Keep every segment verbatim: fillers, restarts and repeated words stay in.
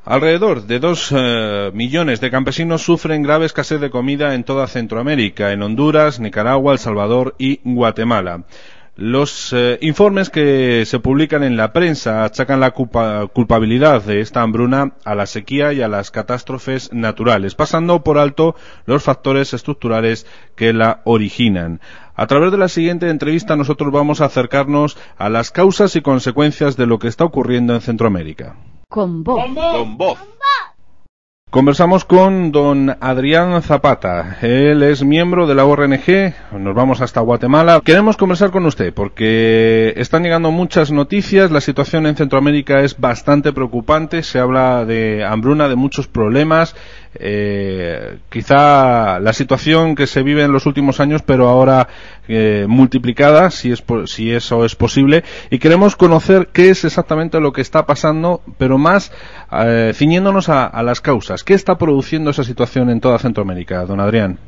Alrededor de dos eh, millones de campesinos sufren grave escasez de comida en toda Centroamérica, en Honduras, Nicaragua, El Salvador y Guatemala. Los eh, informes que se publican en la prensa achacan la culpa, culpabilidad de esta hambruna a la sequía y a las catástrofes naturales, pasando por alto los factores estructurales que la originan. A través de la siguiente entrevista nosotros vamos a acercarnos a las causas y consecuencias de lo que está ocurriendo en Centroamérica. Con voz. Con voz. Conversamos con don Adrián Zapata. Él es miembro de la O R N G. Nos vamos hasta Guatemala. Queremos conversar con usted porque están llegando muchas noticias. La situación en Centroamérica es bastante preocupante. Se habla de hambruna, de muchos problemas. Eh, quizá la situación que se vive en los últimos años, pero ahora eh, multiplicada, si es si eso es posible. Y queremos conocer qué es exactamente lo que está pasando, pero más eh, ciñéndonos a, a las causas. ¿Qué está produciendo esa situación en toda Centroamérica, don Adrián?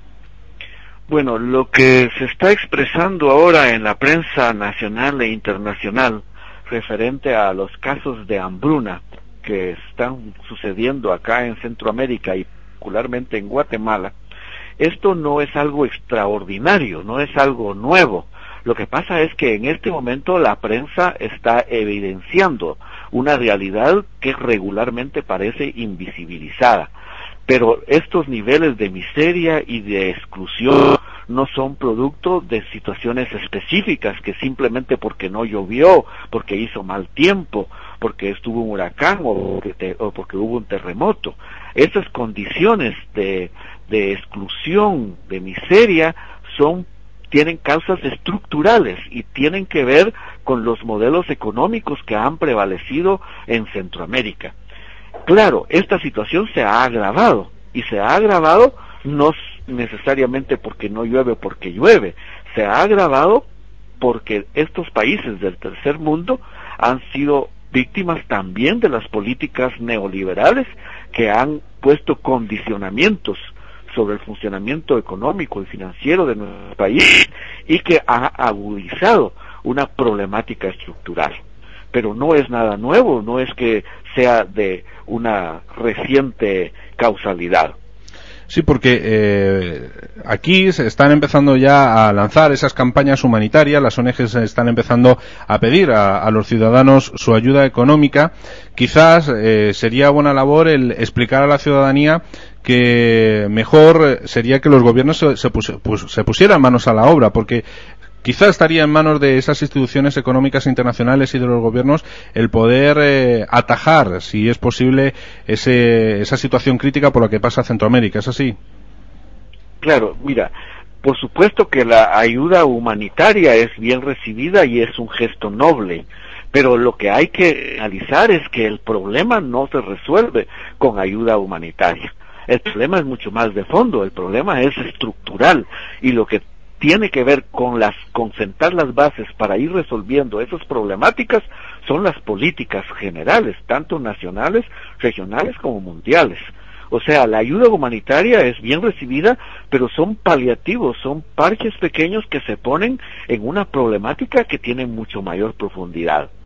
Bueno, lo que se está expresando ahora en la prensa nacional e internacional referente a los casos de hambruna que están sucediendo acá en Centroamérica y particularmente en Guatemala, esto no es algo extraordinario, no es algo nuevo. Lo que pasa es que en este momento la prensa está evidenciando una realidad que regularmente parece invisibilizada. Pero estos niveles de miseria y de exclusión no son producto de situaciones específicas que simplemente porque no llovió, porque hizo mal tiempo, porque estuvo un huracán o porque, te, o porque hubo un terremoto. Esas condiciones de, de exclusión, de miseria, son tienen causas estructurales y tienen que ver con los modelos económicos que han prevalecido en Centroamérica. Claro, esta situación se ha agravado, y se ha agravado no necesariamente porque no llueve o porque llueve, se ha agravado porque estos países del tercer mundo han sido víctimas también de las políticas neoliberales que han puesto condicionamientos sobre el funcionamiento económico y financiero de nuestro país y que ha agudizado una problemática estructural. Pero no es nada nuevo, no es que sea de una reciente causalidad. Sí, porque eh, aquí se están empezando ya a lanzar esas campañas humanitarias, las O N Ges están empezando a pedir a, a los ciudadanos su ayuda económica. Quizás eh, sería buena labor el explicar a la ciudadanía que mejor sería que los gobiernos se, se, pus, pues, se pusieran manos a la obra, porque quizá estaría en manos de esas instituciones económicas internacionales y de los gobiernos el poder eh, atajar, si es posible, ese, esa situación crítica por la que pasa Centroamérica. ¿Es así? Claro, mira, por supuesto que la ayuda humanitaria es bien recibida y es un gesto noble, pero lo que hay que analizar es que el problema no se resuelve con ayuda humanitaria. El problema es mucho más de fondo, el problema es estructural, y lo que tiene que ver con las con sentar las bases para ir resolviendo esas problemáticas son las políticas generales, tanto nacionales, regionales como mundiales. O sea, la ayuda humanitaria es bien recibida, pero son paliativos, son parches pequeños que se ponen en una problemática que tiene mucho mayor profundidad.